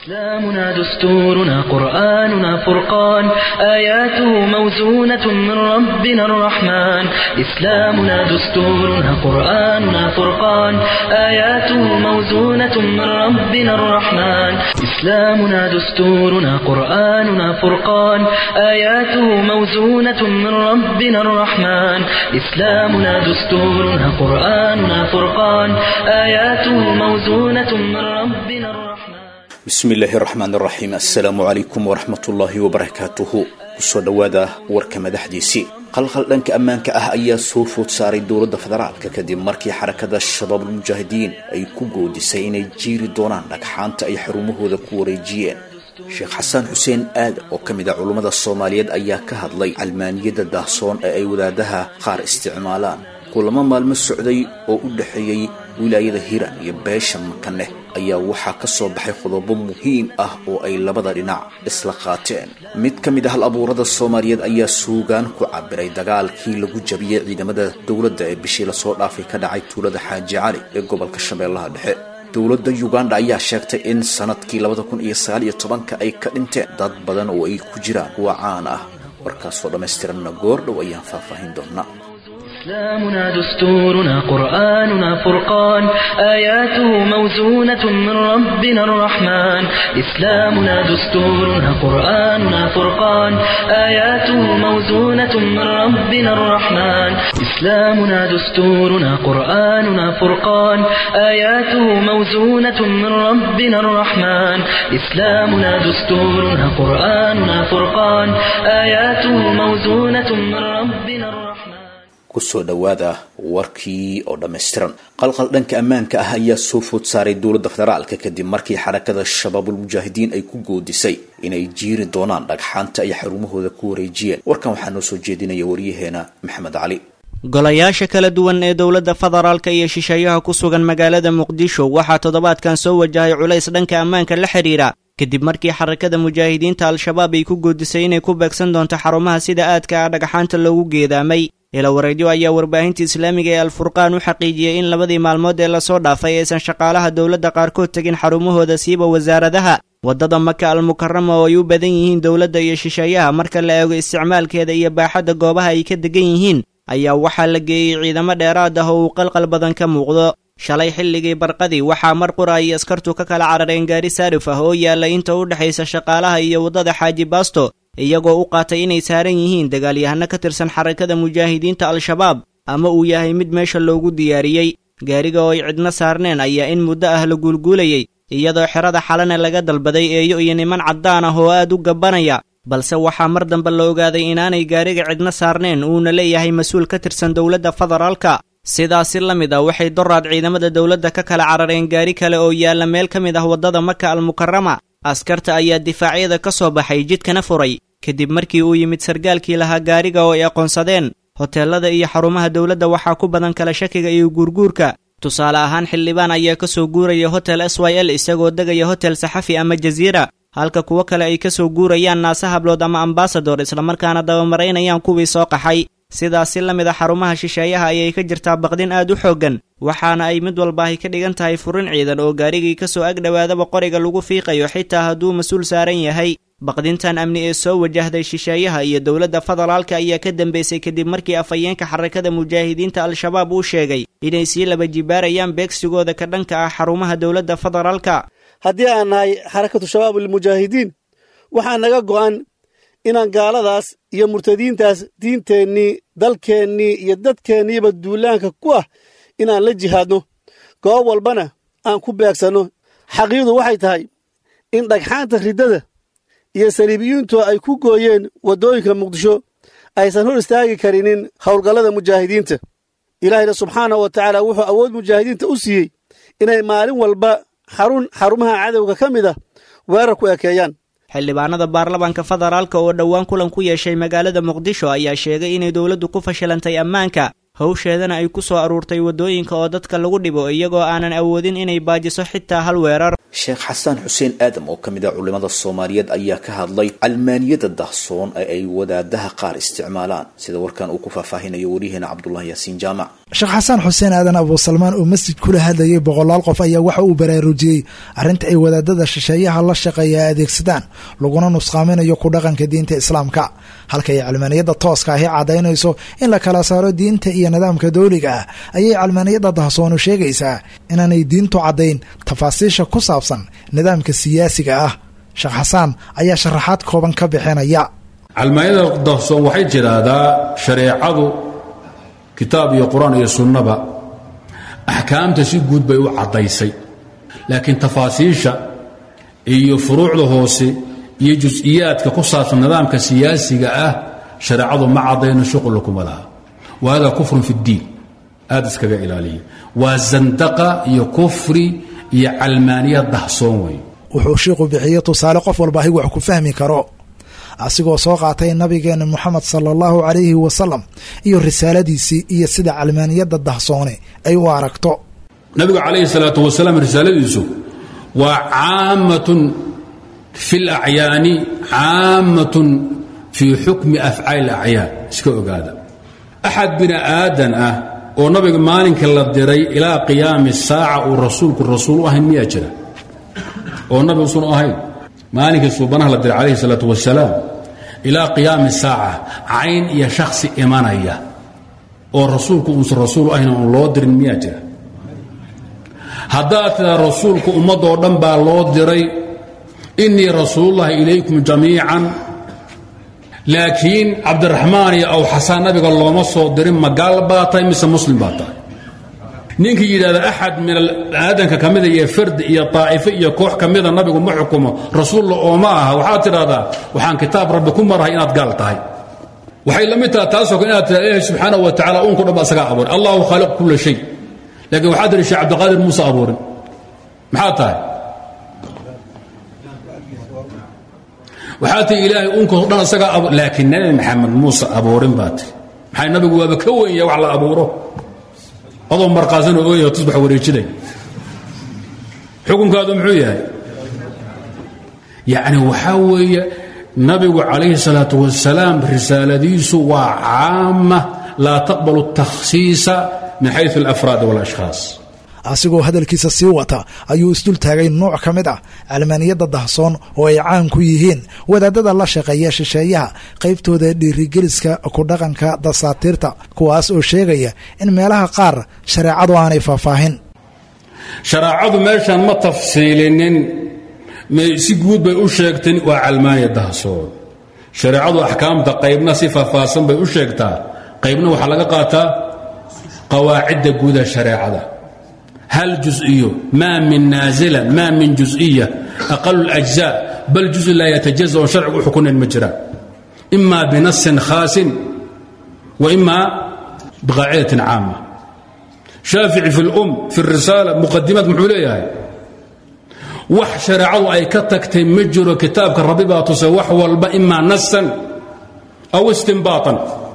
إسلامنا دستورنا قرآننا فرقان آياته موزونة من ربنا الرحمن إسلامنا دستورنا قرآننا فرقان آياته موزونة من ربنا الرحمن إسلامنا دستورنا قرآننا فرقان آياته موزونة من ربنا الرحمن إسلامنا دستورنا قرآننا فرقان آياته موزونة من ربنا الرحمن بسم الله الرحمن الرحيم السلام عليكم ورحمة الله وبركاته kusoo dhawaada warka madaxdiisii qalqal dhanka ammaanka ah ayaa soo food saaray dowladda federaalka kadib markii xarakada shabaab mujaahidiin ay ku goodisay inay jiiri doonaan dhagxaanta ay xarumahooda ku wareejiyeen sheekh xasan xuseen aad oo kamid ah culimada Soomaaliyeed ayaa ka hadlay almaaniyada daahsoon ee ay wadaadaha qaar isticmaalaan kulamo maalmo socday oo u dhaxeeyay wilaayada Hiiraan iyo beesha Makane ayaa waxa ka soo baxay qodobo muhiim ah oo ay labada dhinac isla qaateen mid kamid ah abuurada Soomaaliyeed ayaa suugaan ku cabiray dagaalkii lagu jabiyay ciidamada dawladda ee bishii la soo dhaafay ka dhacay tuulada Xaaji Cali ee gobolka Shabeellaha Dhexe dawladda Uganda ayaa sheegtay in sanadkii 2019 ay ka dhinteen dad badan oo ay ku jiraan kuwa caan ah warkaas oo dhameystiran goordhow ayaan faahfaahin doonaa إسلامنا دستورنا قرآننا فرقان آياته موزونة من ربنا الرحمن إسلامنا دستورنا قرآننا فرقان آياته موزونة من ربنا الرحمن إسلامنا دستورنا قرآننا فرقان آياته موزونة من ربنا الرحمن إسلامنا دستورنا قرآننا فرقان آياته موزونة من ربنا الرحمن kusoo dhawaada warkii oo dhameystiran qalqal dhanka ammaanka ah ayaa soo food saaray dowladda federaalka kadib markii xarakada shabaabul mujaahidiin ay ku goodisay inay jiiri doonaan dhagxaanta ay xarumahooda ku wareejiyeen warkan waxaa noo soo jeedinaya wariyaheena maxamed cali golayaasha kala duwan ee dowladda federaalka iyo shisheeyaha ku sugan magaalada muqdisho waxaa toddobaadkan soo wajahay culays dhanka ammaanka la xiriira kadib markii xarakada mujaahidiinta al-shabaab ay ku goodisay inay ku beegsan doonto xarumaha sida aadka ah dhagxaanta loogu geedaamay ila wareedyo ayaa warbaahinta islaamiga ee al-furqaan u xaqiijiyay in labadii maalmood ee la soo dhaafay aysan shaqaalaha dowladda qaarkood tagin xarumahooda siiba wasaaradaha wadada Maka al-Mukarrama oo ay u badan yihiin dowladda iyo shisheeyaha marka la eego isticmaalkeeda iyo baaxadda goobaha ay ka degan yihiin ayaa waxaa la geeyay ciidamo dheeraad ah oo qalqal badan ka muuqdo shalay xilligii barqadii waxaa mar qura ay askartu ka kala carareen gaari saarif ah oo yaala inta u dhaxaysa shaqaalaha iyo wadada Xaaji Baasto iyagoo u qaatay inay saaran yihiin dagaalyahano ka tirsan xarakada mujaahidiinta al-shabaab ama uu yahay mid meesha loogu diyaariyay gaariga oo ay cidna saarneen ayaa in muddo ah la guulguulayay iyadoo xerada xalana laga dalbaday eeyo iyo niman caddaan ah oo aad u gabanaya balse waxaa mar dambe la ogaaday inaanay gaariga cidna saarneen uuna leeyahay mas-uul ka tirsan dowladda federaalka sidaasi la mid ah waxay doraad ciidamada dowladda ka kala carareen gaari kale oo yaala meel ka mid ah wadada Maka al-Mukarrama askarta ayaa difaacyada ka soo baxay jidkana furay kadib markii uu yimid sargaalkii lahaa gaariga oo ay aqoonsadeen hoteelada iyo xarumaha dowladda waxaa ku badan kala shakiga iyo guurguurka tusaale ahaan xildhibaan ayaa ka soo guuraya hotel SYL isagoo degaya hotel Saxafi ama Jazeera halka kuwa kale ay ka soo guurayaan Naasa Hablood ama Ambassador isla markaana dabamareynayaan kuwii soo qaxay sidaasi la mid ah xarumaha shisheeyaha ayay ka jirtaa baqdin aad u xoogan waxaana ay mid walba ay ka dhigan tahay furin ciidan oo gaarigii ka soo agdhawaadaba qoriga lagu fiiqayo xitaa hadduu mas-uul saaran yahay baqdintan amni ee soo wajahday shisheeyaha iyo dowladda federaalka ayaa ka dambeysay kadib markii afayeenka xarakada mujaahidiinta al-shabaab uu sheegay inay sii laba jibaarayaan beegsigooda ka dhanka ah xarumaha dowladda federaalka haddii aan nahay xarakatu shabaabul mujaahidiin waxaa naga go'an inaan gaaladaas iyo murtadiintaas diinteennii dalkeennii iyo dadkeenniiba duulaanka ku ah inaan la jihaadno goob walbana aan ku beegsanno xaqiiqdu waxay tahay in dhagxaanta riddada iyo saliibiyiintu ay ku gooyeen waddooyinka muqdisho aysan hor istaagi karinin howlgallada mujaahidiinta ilaahayna subxaanahu wa tacaala wuxuu awood mujaahidiinta u siiyey inay maalin walba xarumaha cadowga ka mid ah weerar ku ekeeyaan xildhibaanada baarlamaanka federaalka oo dhowaan kulan ku yeeshay magaalada muqdisho ayaa sheegay inay dowladdu ku fashilantay ammaanka hawsheedana ay ku soo aruurtay waddooyinka oo dadka lagu dhibo iyagoo aanan awoodin inay baajiso xitaa hal weerar sheekh xasan xuseen aadam oo kamid ah culimada Soomaaliyeed ayaa ka hadlay almaaniyada daahsoon ee ay wadaadaha qaar isticmaalaan sida warkan uu ku faahfaahinayo wariyaheena Cabdullah Yaasiin Jaamac sheekh xasan xuseen aadan abu salmaan oo masjid kula hadlayay boqolaal qof ayaa waxa uu baraarujiyey arrinta ay wadaadada shisheeyaha la shaqeeya adeegsadaan laguna nusqaaminayo ku dhaqanka diinta islaamka halka ay calmaaniyadda tooska ahi caddaynayso in la kala saaro diinta iyo nidaamka dowliga ah ayay calmaaniyadda dahsoonu sheegaysaa inaanay diintu caddayn tafaasiisha ku saabsan nidaamka siyaasiga ah sheekh xasaan ayaa sharaxaad kooban ka bixinaya calmaaniyadda dahsoon waxay jiraahdaa shareecadu kitaab iyo quraan iyo sunnaba axkaamta si guud bay u caddaysay laakiin tafaasiisha iyo furuucda hoose iyo jus-iyaadka ku saabsan nidaamka siyaasiga ah shareecadu ma caddayno shuqul kuma laha wa hada kufrun fi ddiin aad iskaga ilaaliya waa zandaqa iyo kufri iyo calmaaniya dahsoon wey wuxuu shiiku bixiyey tusaale qof walba ahi wax ku fahmi karo asigoo soo qaatay nabigeena moxamed sala allahu calayhi wasalam iyo risaaladiisii iyo sida calmaaniyadda dahsoone ay u aragto nabigu calayhi salaatu wasalaam risaaladiisu waa caammatun fi lacyaani caammatun fii xukmi afcaali lacyaan iska ogaada axad bini aadan ah oo nabiga maalinka la diray ilaa qiyaami saaca uu rasuulku rasuul u ahayn miyaa jira oo nabi usan ahayn maalinkii suubanaha la diray calayhi salaatu wasalaam ilaa qiyaami saaca cayn iyo shakhsi imanaya oo rasuulku uusan rasuul ahayn oon loo dirin miyaa jira haddaad tidaa rasuulku ummadoo dhan baa loo diray innii rasuulullahi ilaykum jamiican laakiin cabdiraxmaan iyo aw xasaan nabiga looma soo dirin ma gaal baa tahay mise muslim baa tahay ninkii yidhahda axad min aadanka ka mida iyo fardi iyo taa'ifo iyo koox ka mida nabigu ma xukumo rasuulla ooma aha waxaad tidhahdaa waxaan kitaab rabbi ku marahay inaad gaal tahay waxay la mid taha taasoo kale inaad tidhahda ilaahi subxaanahu wa tacala uunku dhan ba isagaa abuuray allahu khaaliq kulla shay laakiin waxaad tidhi sheekh cabdiqaadir muuse abuurin maxaad tahay waxaad tihi ilaahay uunku dhan isagaa abuur laakiin nabi maxamed muuse abuurin baa tihi maxay nabigu waaba ka weyn yahay wax la abuuro adoo marqaasan oo ooyah tusbax wareejinay xukunkaadu muxuu yahay yacni waxaa weeye nabigu calayhi salaatu wasalaam risaaladiisu waa caama laa taqbalu takhsiisa min xayu alafraad walashkhaas asigoo hadalkiisa sii wata ayuu isdul taagay nooc ka mid ah calmaaniyadda dahsoon oo ay caan ku yihiin wadaadada la shaqeeya shisheeyaha qaybtooda dhiirigeliska ku dhaqanka dasaatiirta kuwaas oo sheegaya in meelaha qaar shareecadu aanay faahfaahin shareecadu meeshaan ma tafsiilinin si guud bay u sheegteen waa calmaaniya dahsoon shareecadu axkaamta qaybna si faahfaahsan bay u sheegtaa qaybna waxaa laga qaataa qawaacidda guuda shareecada هل جزئية ما من نازلة ما من جزئية أقل الأجزاء بل جزء لا يتجزأ شرع حكم المجرى إما بنص خاص وإما بقاعدة عامة شافعي في الأم في الرسالة مقدمة محولية وح شرعه أي كتك مجر كتاب كالربيبة تصوح والبا إما نصا أو استنباطا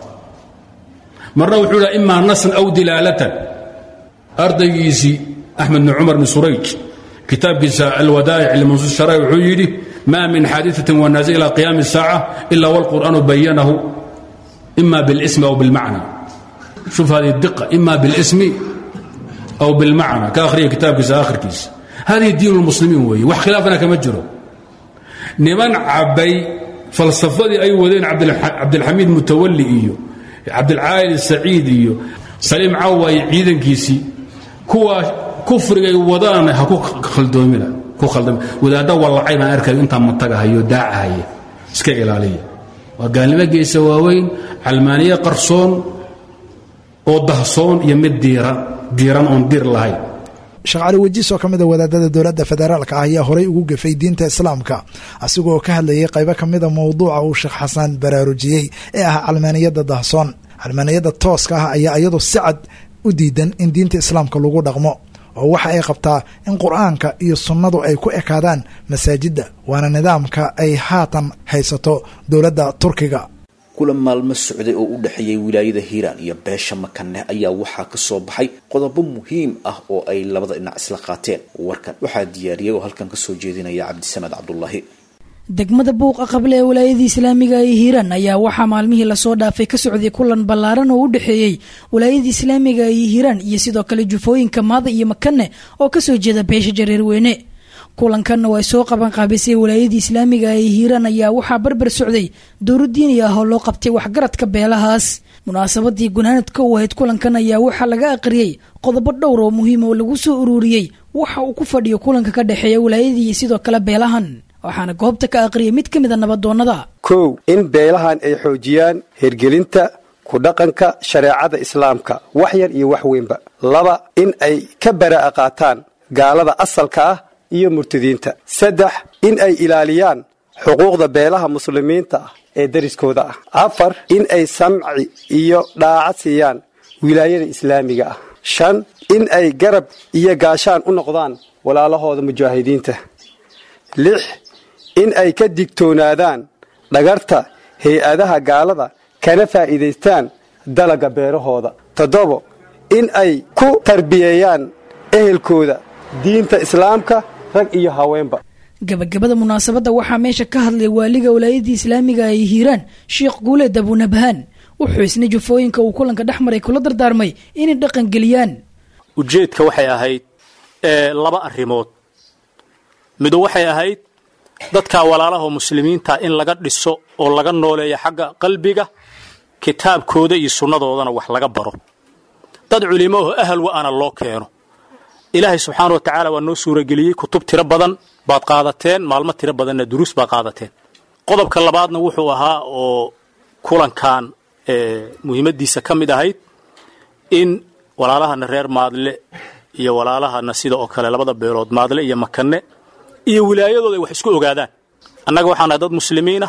مرة وحولة إما نصا أو دلالة أرديسي أحمد بن عمر بن سريج كتاب الودائع لمنصوص الشرائع وحيدي ما من حادثة ونازل إلى قيام الساعة إلا والقرآن بينه إما بالاسم أو بالمعنى شوف هذه الدقة إما بالاسم أو بالمعنى كآخرية كتاب آخر كيس هذه دين المسلمين وهي وخلافنا كمجره نمن عبي فلسفة أي ودين عبد الحميد متولي إيو عبد العالي السعيد إيو سليم عوي عيدن كيسي كوا كفرغay wadaan ha ku khaldoomina ku khaldam wadaada wallahi ma arkay inta mantagahayo daacahay iska ilaaliya waa gaalnimo geesa waaweyn calmaaniya qarsoon oo dahsoon iyo mid diiran on dir lahayn sheekh cali wajiis oo ka mid ah wadaadada dowladda federaalka ah ayaa horay ugu gafay diinta islaamka asigoo ka hadlayay qaybo ka mid ah mowduuca uu sheekh xasan baraarujiyey ee ah calmaaniyadda dahsoon calmaaniyadda tooska ah ayaa iyadoo si cad u diidan in diinta islaamka lagu dhaqmo oo waxa ay qabtaa in qur'aanka iyo sunnadu ay ku ekaadaan masaajidda waana nidaamka ay haatan haysato dowladda turkiga kulan maalmo socday oo u dhaxeeyay wilaayada hiiraan iyo beesha makane ayaa waxaa ka soo baxay qodobo muhiim ah oo ay labada dhinac isla qaateen warkan waxaa diyaariyay oo halkan ka soo jeedinaya cabdisamad cabdullaahi degmada buuqa qable ee walaayadii islaamiga ee hiiraan ayaa waxaa maalmihii lasoo dhaafay ka socday kulan ballaaran oo u dhexeeyey walaayadii islaamiga ee hiiraan iyo sidoo kale jufooyinka maada iyo makane oo kasoo jeeda beesha jareerweyne. kulankan oo ay soo qaban qaabisay walaayadii islaamiga ee hiiraan ayaa waxaa barbar socday dowro diini ah oo loo qabtay waxgaradka beelahaas. munaasabadii gunaanadka u ahayd kulankan ayaa waxaa laga aqriyey qodobo dhowr oo muhiim oo lagu soo ururiyey waxa uu ku fadhiyo kulanka ka dhexeeya walaayadii iyo sidoo kale beelahan, waxaana goobta ka aqriyay mid ka mid a nabadoonnada. 1 in beelahan ay xoojiyaan hirgelinta ku dhaqanka shareecada islaamka wax yar iyo wax weynba. 2 in ay ka baraa'a qaataan gaalada asalka ah iyo murtadiinta. 3 in ay ilaaliyaan xuquuqda beelaha muslimiinta ah ee dariskooda ah. 4 in ay samci iyo dhaacad siiyaan wilaayada islaamiga ah. 5 in ay garab iyo gaashaan u noqdaan walaalahooda mujaahidiinta. 6 in ay ka digtoonaadaan dhagarta hay-adaha gaalada kana faa'iidaystaan dalaga beerahooda. 7 in ay ku tarbiyeeyaan ehelkooda diinta islaamka rag iyo haweenba. gabagabada munaasabadda waxaa meesha ka hadlay waaliga walaayadii islaamiga ee hiiraan Sheekh Guuleed Abuunabhaan. wuxuu isna jufooyinka uu kulanka dhexmaray kula dardaarmay inay dhaqan geliyaan. ujeedka waxay ahayd 2 arrimood. mid waxay ahayd dadka walaalaha muslimiinta in laga dhiso oo laga nooleeyo xagga qalbiga, kitaabkooda iyo sunnadoodana wax laga baro. dad culimo oo ahal wa ana loo keeno. ilaahay subxaanahu wa ta'aala waa noo suurageliyey kutub tiro badan baad qaadateen, maalmo tiro badanna duruus baad qaadateen. qodobka labaadna wuxuu ahaa oo kulankan muhiimadiisa ka mid ahayd in walaalahana reer Maadle iyo walaalahana sida oo kale labada beelood Maadle iyo Makane iyo wilaayadooda wax isku ogaadaan. annaga waxaan dad muslimiina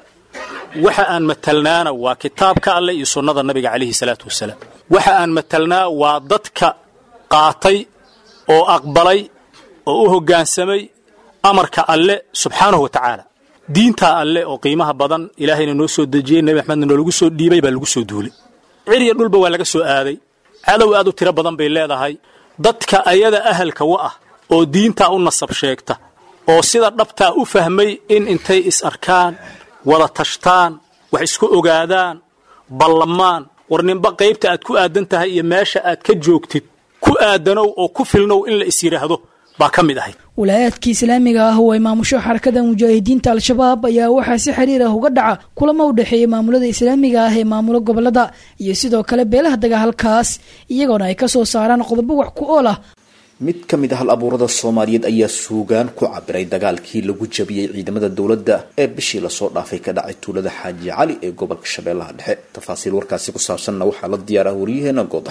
waxa aan matalnaana waa kitaabka Alle iyo sunnada Nabiga Kaleey salaatu wasalaam. waxa aan matalnaa waa dadka qaatay oo aqbalay oo u hoggaansamay amarka Alle subxaanahu wa ta'aala. diinta Alle oo qiimaha badan Ilaahayna noo soo dejiyay, Nabi Maxamed noo lagu soo dhiibay baa lagu soo duulay. ciriya dhulba waa laga soo aaday. cadow aad u tiro badan bay leedahay. dadka ayada ahalka wa ah oo diinta u nasab sheegta oo sida dhabta u fahmay in intay is arkaan wada tashtaan wax isku ogaadaan ballamaan warninba qaybta aad ku aadan tahay iyo meesha aad ka joogtid ku aadanow oo ku filnow in la is yiraahdo baa ka mid ahay. walaayadka islaamiga ah oo ay maamusho xarakada mujaahidiinta al-shabaab ayaa waxaa si xiriir ah uga dhaca kulamo u dhexeeya maamulada islaamiga ah ee maamulo gobolada iyo sidoo kale beelaha dagaalkaas iyagoona ay ka soo saaraan qodobo wax ku ool ah. mid ka mid ah hal-abuurada Soomaaliyeed ayaa suugaan ku cabiray dagaalkii lagu jabiyay ciidamada dawladda ee bishii la soo dhaafay ka dhacay tuulada Xaaji Cali ee gobolka Shabeellaha Dhexe. tafaasiil warkaasi ku saabsanna waxaa la diyaaraa wariyaheena Goodax.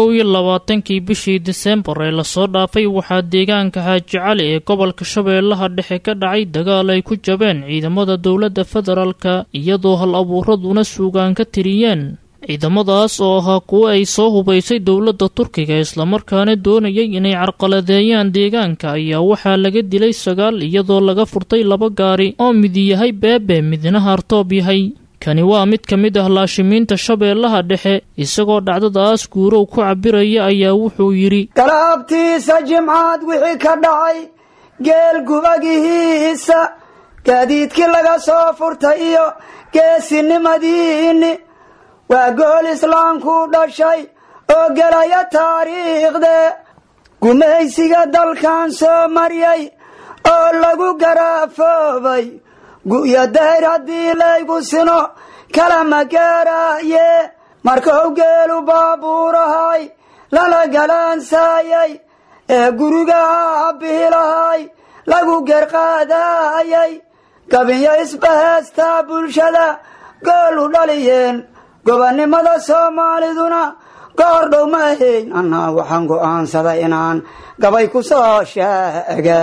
22 bishii Diseembar ee la soo dhaafay waxaa deegaanka Xaaji Cali ee gobolka Shabeellaha Dhexe ka dhacay dagaal ay ku jabeen ciidamada dawladda federaalka iyadoo hal-abuuraduna suugaan ka tiriyeen. ciidamadaas oo ahaa kuwa ay soo hubaysay dawladda Turkiga isla markaana doonayay inay carqaladeeyaan deegaanka ayaa waxaa laga dilay 9 iyadoo laga furtay 2 gaari oo mid yahay beebe midna hartoob yahay. kani waa mid ka mid ah laashimiinta Shabeellaha Dhexe isagoo dhacdadaas guurow ku cabiraya ayaa wuxuu yiri kalaabtiisa jimcaad wixii ka dhacay geel gubagihiisa gaadiidkii laga soo furtay iyo geesinimadiini waa gool islaamku dhashay oo gelaya taariikhde gumaysiga dalkan soo mariyay oo lagu garaafoobay gu'ya dayr haddii laygu sino kalama gaaraaye markuu geelu baabuurahay lala galaansaayay ee guriga bihilahay lagu gerqaadaayay gabinya isbaheestaa bulshada goolu dhaliyeen gobonnimada Soomaaliduna goordhow ma ahayn. annaa waxaan go'aansaday inaan gabay ku soo sheega.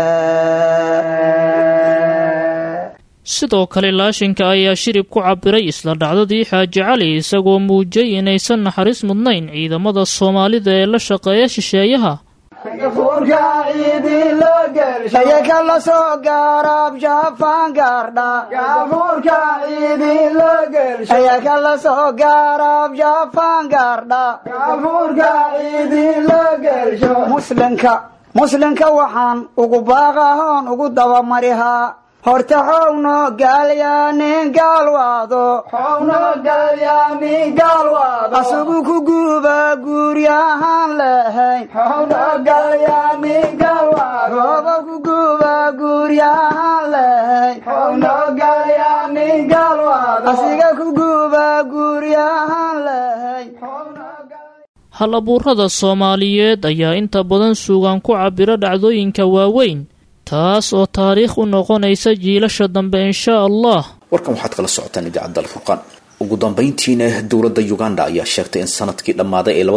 sidoo kale laashinka ayaa shirib ku cabiray isla dhacdadii Xaaji Cali isagoo muujay inaysan naxariis mudnayn ciidamada Soomaalida ee la shaqeeya shisheeyaha. la soo gaarab Jaafaan gaardha la soo gaarab Jaafaan gaardha muslimka waxaan ugu baaqahoon ugu dabamarihaa horta xowno gaalyaanin gaalwaado asugu ku guuba guuryahaan lahayn rooba ku guuba guuryahaan lahayn asiga ku guuba guuryahaan lahayn. hal abuurada Soomaaliyeed ayaa inta badan suugaan ku cabira dhacdooyinka waaweyn taas oo taariikh u noqonaysa jiilasha dambe insha Allah. warkan waxaad kala socotaan idaacadda Al-Furqaan. ugu dambeyntiina dowladda Uganda ayaa sheegtay in sanadkii dhamaaday ee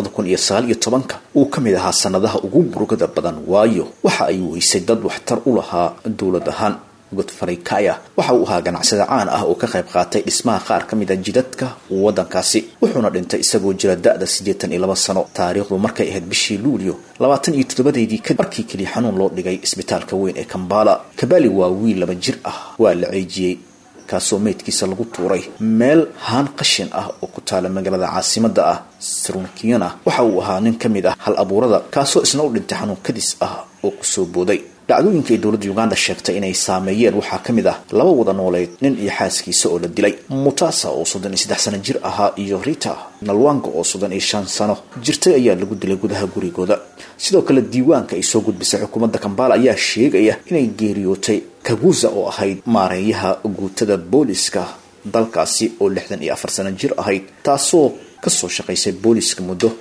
2019 uu kamid ahaa sanadaha ugu murugada badan waayo waxa ay weysay dad waxtar u lahaa dowladahan. Godfrey Kaya waxa uu ahaa ganacsade caan ah oo ka qayb qaatay dhismaha qaar kamid ah jidadka wadankaasi wuxuuna dhintay isagoo jira da'da 82 sano. taariikhdu markay ahayd bishii Luulyo 27deedii ka markii kali xanuun loo dhigay isbitaalka weyn ee Kampala. Kabali waa wiil 2 jir ah waa la ceejiyay kaasoo meedkiisa lagu tuuray meel haan qashin ah oo ku taala magaalada caasimadda ah Sirunkiana. waxa uu ahaa nin kamid ah hal abuurada kaasoo isna u dhintay xanuun kadis ah oo ku soo booday. dhacdooyinka ay dowladda Uganda sheegtay inay saameeyeen waxaa kamid ah 2 wada nooleed nin iyo xaaskiisa oo la dilay. Mutasa oo 33 sano jir ahaa iyo Rita Nalwango oo 35 sano jirtay ayaa lagu dilay gudaha gurigooda. sidoo kale diiwaanka ay soo gudbisay xukuumadda Kampala ayaa sheegaya inay geeriyootay Kaguza oo ahayd maareeyaha guutada booliska dalkaasi oo 64 sano jir ahayd taasoo ka soo shaqaysay booliska muddo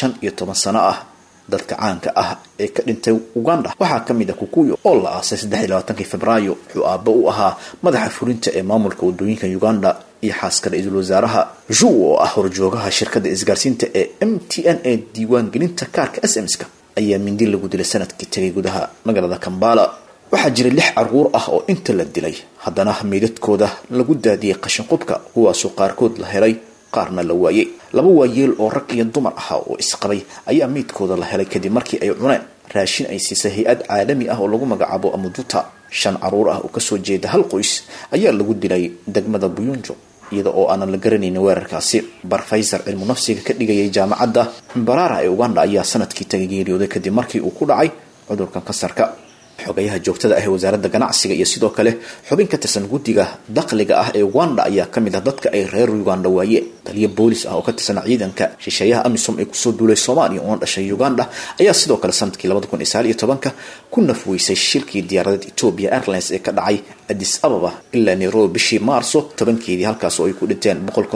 15 sano ah. dadka caanka ah ee ka dhintay Uganda waxaa kamid ah Kukuyo oo la aasay 23 Febraayo wuxuu aabba u ahaa madaxa fulinta ee maamulka wadooyinka Uganda iyo xaaska ra'iisul wasaaraha Joe oo ah horjoogaha shirkadda isgaarsiinta ee MTN ee diiwaan gelinta kaarka SMS-ka ayaa mindi lagu dilay sanadkii tagay gudaha magaalada Kampala. waxaa jiray 6 caruur ah oo inta la dilay haddana meedadkooda lagu daadiyay qashin qubka kuwaasoo qaarkood la helay qaarna la waayay. 2 waayeel oo rag iyo dumar ah oo isqabay ayaa meedkooda la helay kadib markii ay cuneen raashin ay siisay hay'ad caalami ah oo lagu magacaabo Amuduta. 5 caruur ah oo ka soo jeeda hal qoys ayaa lagu dilay degmada Buyunjo iyada oo aan la garaneyn weerarkaasi. Barfayser cilmu nafsiga ka dhigayay jaamacadda Mbarara ee Uganda ayaa sanadkii tagay geeriyooday kadib markii uu ku dhacay cudurkan kansarka. xogayaha joogtada ah ee wasaaradda ganacsiga iyo sidoo kale xubin ka tirsan guddiga dakhliga ah ee Uganda ayaa kamid ah dadka ay reer Uganda waayeen. taliye boolis ah oo ka tirsan ciidanka shisheeyaha AMISOM ee ku soo duulay Soomaaliya oo dhashay Uganda ayaa sidoo kale sanadkii 2019 ku nafweysay shirkii diyaaradaha Ethiopia Airlines ee ka dhacay Addis Ababa ilaa Nairobi bishii Maarso 10keedii halkaas oo ay ku dhinteen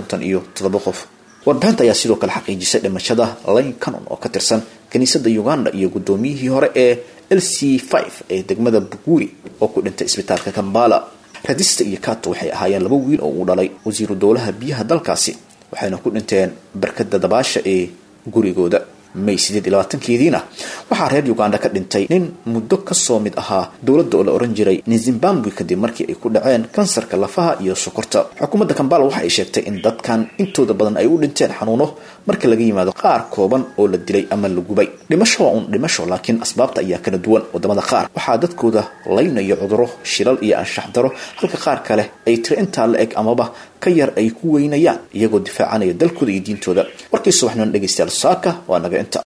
157 qof. warbixinta ayaa sidoo kale xaqiijisay dhimashada Lane Cannon oo ka tirsan kaniisadda Uganda iyo gudoomiyihii hore ee LC5 ee degmada Buguri oo ku dhintay isbitaalka Kampala. Radista iyo Kato waxay ahaayeen 2 wiil oo uu dhalay wasiiru dowlaha biyaha dalkaasi waxayna ku dhinteen barkada dabaasha ee gurigooda. May 28keediina waxaa reer Uganda ka dhintay nin muddo ka soo mid ahaa dowladda oo la oran jiray Zimbabwe kadib markii ay ku dhaceen kansarka lafaha iyo sokorta. xukuumadda Kampala waxa ay sheegtay in dadkan intooda badan ay u dhinteen xanuuno marka laga yimaado qaar kooban oo la dilay ama la gubay. dhimasho laakiin asbaabta ayaa kala duwan. wadamada qaar waxaa dadkooda laynayo cudurro shilal iyo anshax daro halka qaar kale ay tiro intaa la eg amaba ka yar ay ku weynayaan iyagoo difaacanaya dalkooda iyo diintooda. warkii subaxnimo dhageystayaal saaka waa naga inta